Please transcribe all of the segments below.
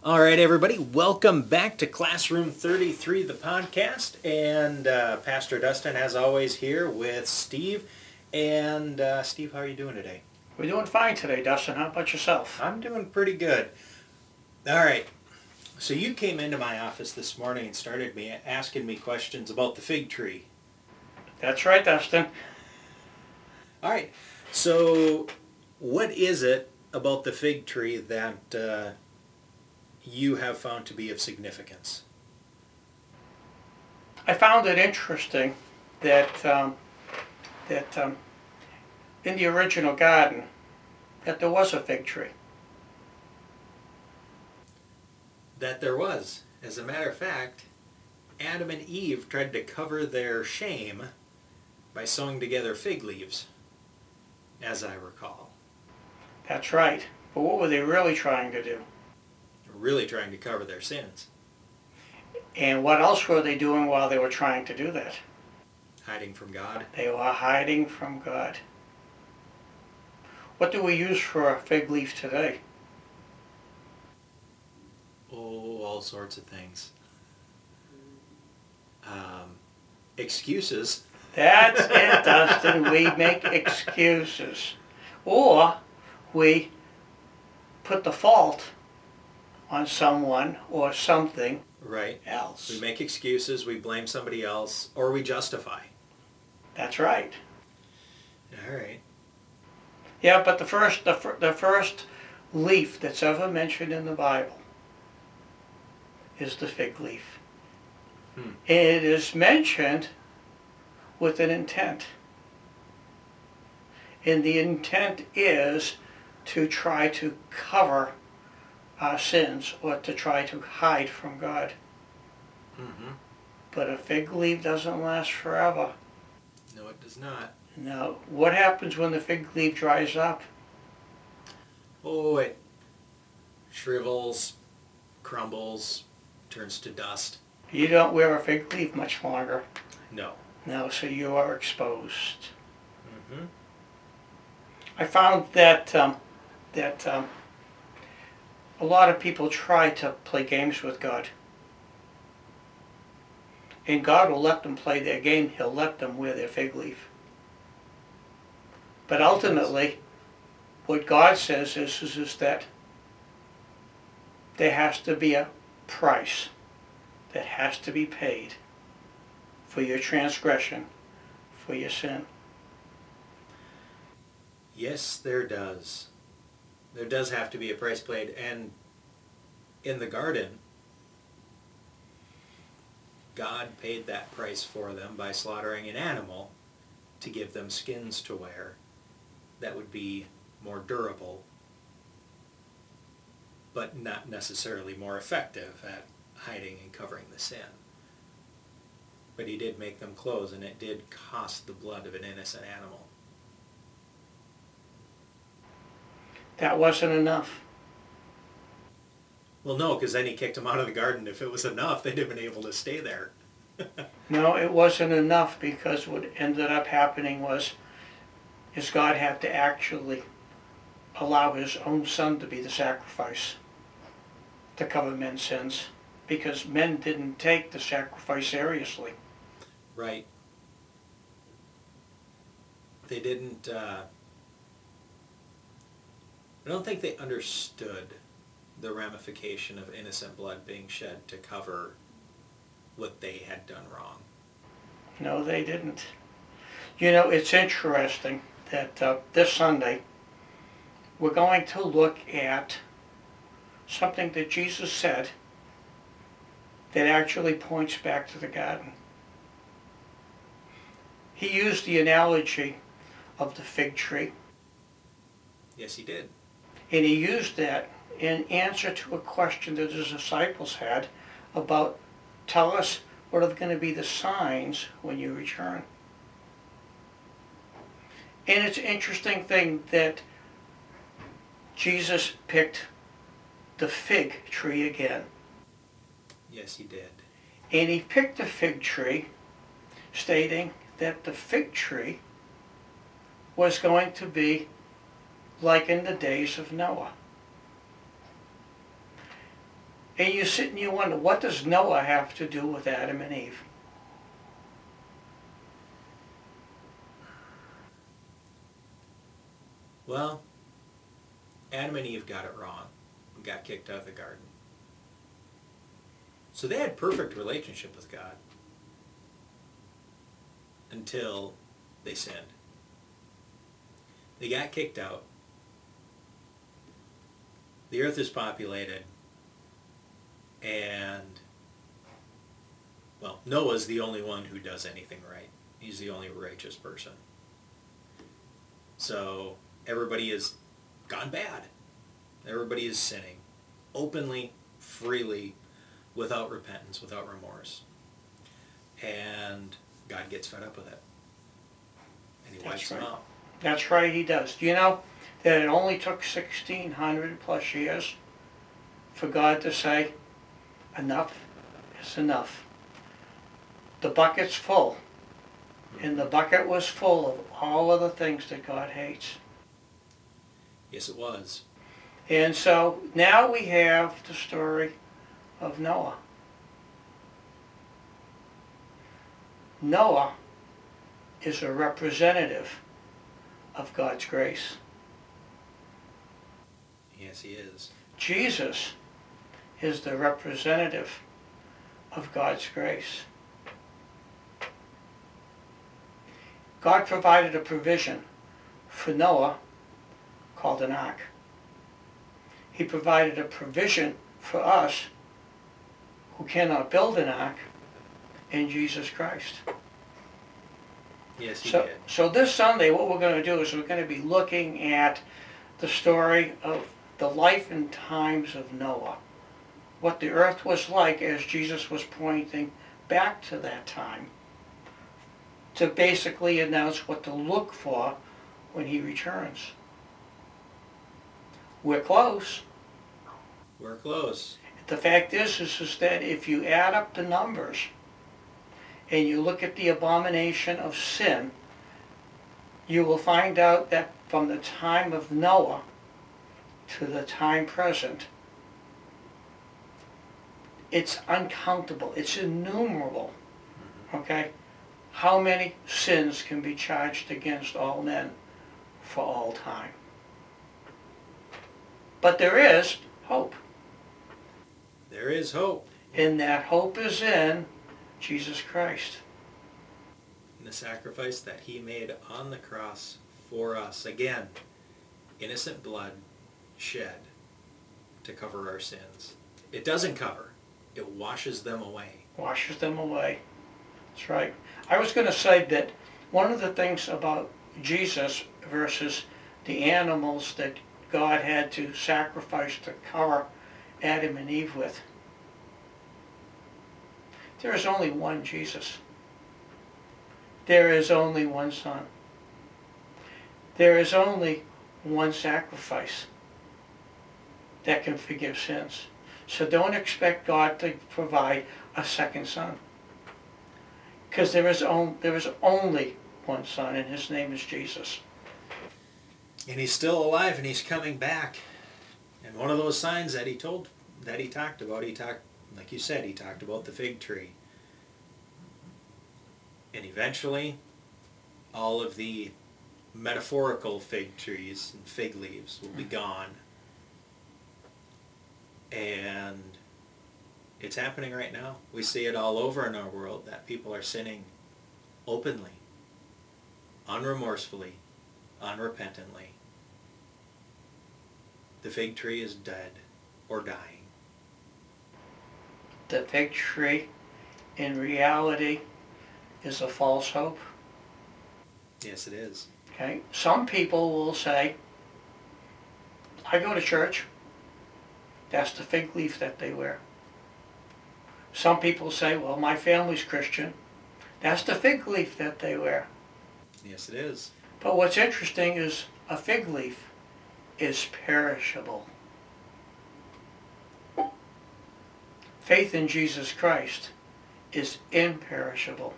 All right, everybody, welcome back to Classroom 33, the podcast. And Pastor Dustin, as always, here with Steve. And Steve, how are you doing today? We're doing fine today, Dustin. How about yourself? I'm doing pretty good. All right, so you came into my office this morning and started asking me questions about the fig tree. That's right, Dustin. All right, so what is it about the fig tree that you have found to be of significance? I found it interesting that in the original garden that there was a fig tree. That there was. As a matter of fact, Adam and Eve tried to cover their shame by sewing together fig leaves, as I recall. That's right. But what were they really trying to do? Really trying to cover their sins. And what else were they doing while they were trying to do that? Hiding from God. They were hiding from God. What do we use for a fig leaf today? Oh, all sorts of things. Excuses. That's it, Dustin. We make excuses. Or we put the fault on someone or something Right. else. We make excuses, we blame somebody else, or we justify. That's right. All right. Yeah, but the first leaf that's ever mentioned in the Bible is the fig leaf. It is mentioned with an intent. And the intent is to try to cover our sins or to try to hide from God. Mm-hmm. But a fig leaf doesn't last forever. No, it does not. Now, what happens when the fig leaf dries up? Oh, it shrivels, crumbles, turns to dust. You don't wear a fig leaf much longer. No. No, so you are exposed. Mm-hmm. I found that a lot of people try to play games with God. And God will let them play their game. He'll let them wear their fig leaf. But ultimately, what God says is that there has to be a price that has to be paid for your transgression, for your sin. Yes, there does. There does have to be a price paid, and in the garden, God paid that price for them by slaughtering an animal to give them skins to wear that would be more durable, but not necessarily more effective at hiding and covering the sin. But he did make them clothes, and it did cost the blood of an innocent animal. That wasn't enough. Well, no, because then he kicked them out of the garden. If it was enough, they'd have been able to stay there. No, it wasn't enough, because what ended up happening is God had to actually allow his own son to be the sacrifice to cover men's sins, because men didn't take the sacrifice seriously. Right. They didn't, I don't think they understood the ramification of innocent blood being shed to cover what they had done wrong. No, they didn't. You know, it's interesting that this Sunday we're going to look at something that Jesus said that actually points back to the garden. He used the analogy of the fig tree. Yes, he did. And he used that in answer to a question that his disciples had about, tell us what are going to be the signs when you return. And it's an interesting thing that Jesus picked the fig tree again. Yes, he did. And he picked the fig tree, stating that the fig tree was going to be like in the days of Noah. And you sit and you wonder, what does Noah have to do with Adam and Eve? Well, Adam and Eve got it wrong and got kicked out of the garden. So they had perfect relationship with God until they sinned. They got kicked out. The earth is populated, and, well, Noah's the only one who does anything right. He's the only righteous person. So everybody has gone bad. Everybody is sinning openly, freely, without repentance, without remorse. And God gets fed up with it. And he wipes them out. That's right, he does. Do you know that it only took 1,600 plus years for God to say, enough is enough. The bucket's full. And the bucket was full of all of the things that God hates. Yes, it was. And so now we have the story of Noah. Noah is a representative of God's grace. Yes, he is. Jesus is the representative of God's grace. God provided a provision for Noah called an ark. He provided a provision for us who cannot build an ark in Jesus Christ. Yes, he did. So this Sunday what we're going to do is we're going to be looking at the story of the life and times of Noah. What the earth was like as Jesus was pointing back to that time to basically announce what to look for when he returns. We're close. We're close. The fact is that if you add up the numbers and you look at the abomination of sin, you will find out that from the time of Noah to the time present, it's uncountable, it's innumerable, okay? How many sins can be charged against all men for all time? But there is hope. There is hope. And that hope is in Jesus Christ. And the sacrifice that he made on the cross for us. Again, innocent blood shed to cover our sins. It doesn't cover. It washes them away. Washes them away. That's right. I was going to say that one of the things about Jesus versus the animals that God had to sacrifice to cover Adam and Eve with, there is only one Jesus. There is only one Son. There is only one sacrifice that can forgive sins. So don't expect God to provide a second son. Because there is only one Son, and his name is Jesus. And he's still alive, and he's coming back. And one of those signs that he talked about, like you said, he talked about the fig tree. And eventually, all of the metaphorical fig trees and fig leaves will be gone. And it's happening right now. We see it all over in our world that people are sinning openly, unremorsefully, unrepentantly. The fig tree is dead or dying. The fig tree, in reality, is a false hope. Yes, it is. Okay? Some people will say, I go to church. That's the fig leaf that they wear. Some people say, well, my family's Christian. That's the fig leaf that they wear. Yes, it is. But what's interesting is a fig leaf is perishable. Faith in Jesus Christ is imperishable.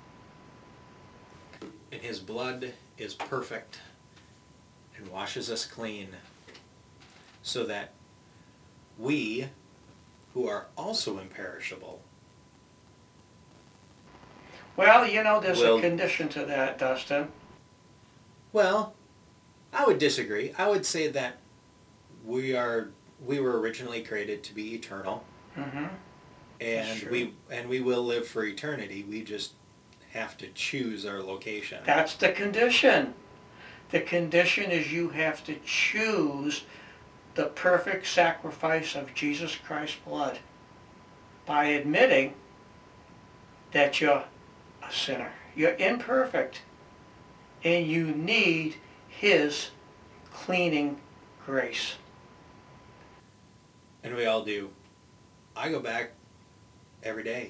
And his blood is perfect and washes us clean so that we who are also imperishable. Well, you know, there's Well- a condition to that, Dustin. Well, I would disagree. I would say that we were originally created to be eternal, Mm-hmm. and true. we will live for eternity. We just have to choose our location. That's the condition. The condition is you have to choose the perfect sacrifice of Jesus Christ's blood by admitting that you're a sinner. You're imperfect and you need His cleaning grace. And we all do. I go back every day.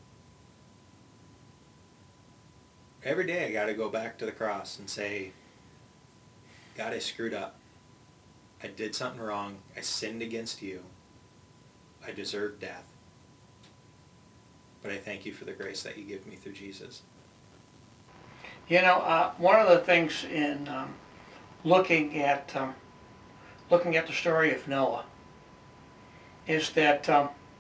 Every day I got to go back to the cross and say, God, I screwed up. I did something wrong. I sinned against you. I deserve death. But I thank you for the grace that you give me through Jesus. You know, one of the things in looking at the story of Noah is that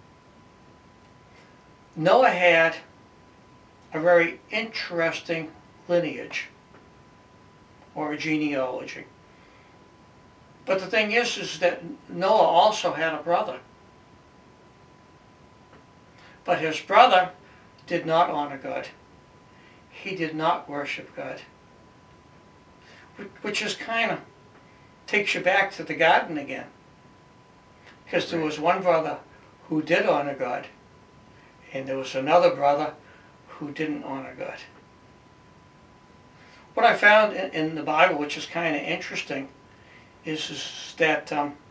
Noah had a very interesting lineage or a genealogy. But the thing is that Noah also had a brother. But his brother did not honor God. He did not worship God. Which is kind of takes you back to the garden again. Because there was one brother who did honor God, and there was another brother who didn't honor God. What I found in the Bible, which is kind of interesting, is that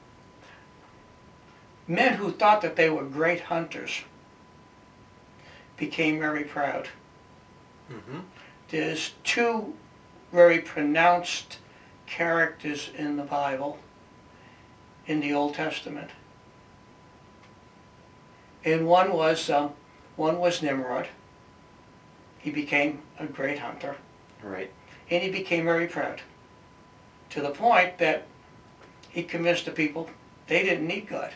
men who thought that they were great hunters became very proud. Mm-hmm. There's two very pronounced characters in the Bible, in the Old Testament. And one was Nimrod. He became a great hunter. Right. And he became very proud, to the point that he convinced the people they didn't need God.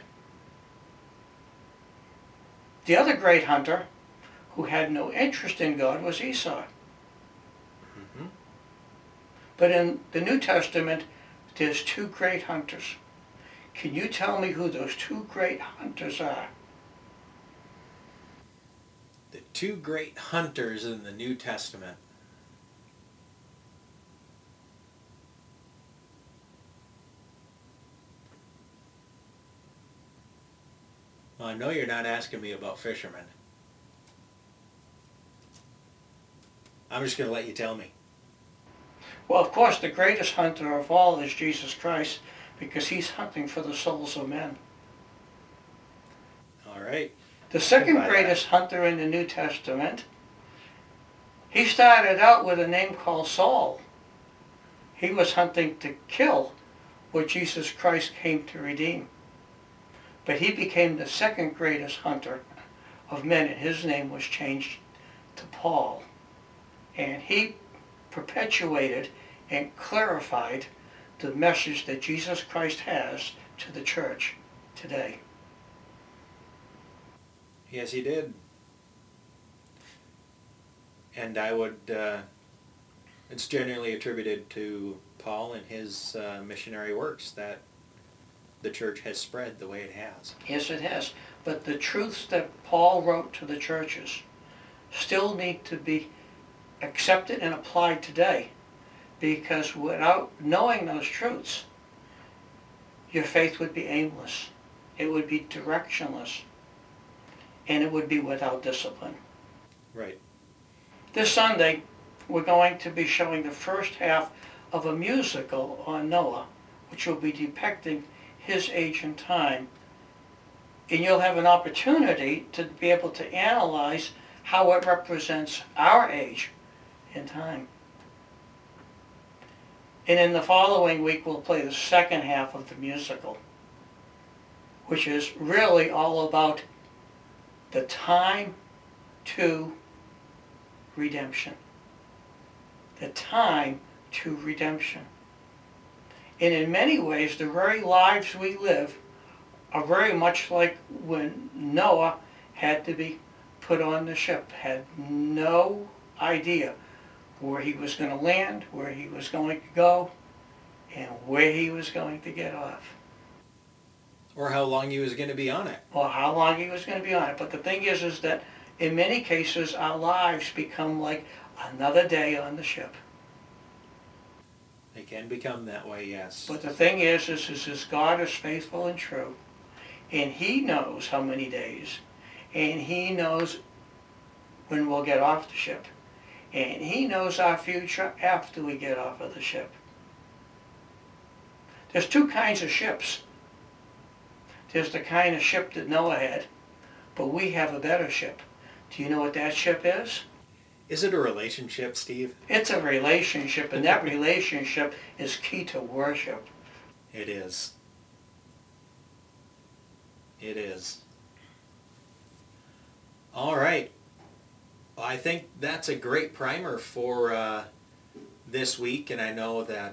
The other great hunter, who had no interest in God, was Esau. Mm-hmm. But in the New Testament, there's two great hunters. Can you tell me who those two great hunters are? The two great hunters in the New Testament. Well, I know you're not asking me about fishermen. I'm just going to let you tell me. Well, of course, the greatest hunter of all is Jesus Christ, because he's hunting for the souls of men. All right. The second By that. greatest hunter in the New Testament, he started out with a name called Saul. He was hunting to kill what Jesus Christ came to redeem. But he became the second greatest hunter of men, and his name was changed to Paul. And he perpetuated and clarified the message that Jesus Christ has to the church today. Yes, he did. And I would, it's generally attributed to Paul and his missionary works that the church has spread the way it has. Yes, it has. But the truths that Paul wrote to the churches still need to be accepted and applied today, because without knowing those truths, your faith would be aimless. It would be directionless. And it would be without discipline. Right. This Sunday, we're going to be showing the first half of a musical on Noah, which will be depicting his age and time. And you'll have an opportunity to be able to analyze how it represents our age and time. And in the following week, we'll play the second half of the musical, which is really all about the time to redemption. The time to redemption. And in many ways, the very lives we live are very much like when Noah had to be put on the ship, had no idea where he was going to land, where he was going to go, and where he was going to get off. Or how long he was going to be on it. Or how long he was going to be on it. But the thing is that in many cases our lives become like another day on the ship. They can become that way, yes. But the thing is God is faithful and true, and He knows how many days, and He knows when we'll get off the ship, and He knows our future after we get off of the ship. There's two kinds of ships. There's the kind of ship that Noah had, but we have a better ship. Do you know what that ship is? Is it a relationship, Steve? It's a relationship, and that relationship is key to worship. It is. It is. All right. Well, I think that's a great primer for this week, and I know that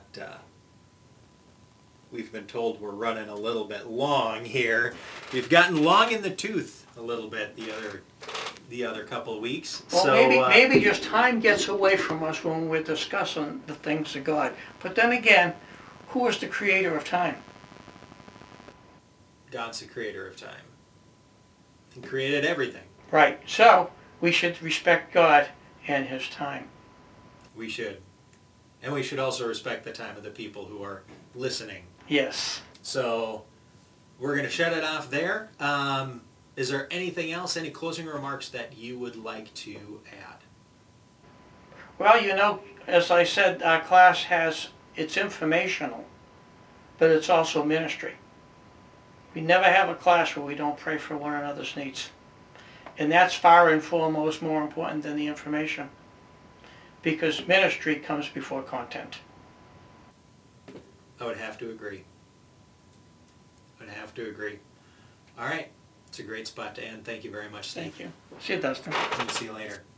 we've been told we're running a little bit long here. We've gotten long in the tooth a little bit the other couple of weeks. Well, so maybe just time gets away from us when we're discussing the things of God. But then again, who is the creator of time? God's the creator of time. He created everything. Right. So we should respect God and His time. We should. And we should also respect the time of the people who are listening. Yes. So we're going to shut it off there. Is there anything else, any closing remarks that you would like to add? Well, you know, as I said, our class it's informational, but it's also ministry. We never have a class where we don't pray for one another's needs. And that's far and foremost more important than the information, because ministry comes before content. I would have to agree. All right. It's a great spot to end. Thank you very much, Steve. Thank you. See you, Dustin. And see you later.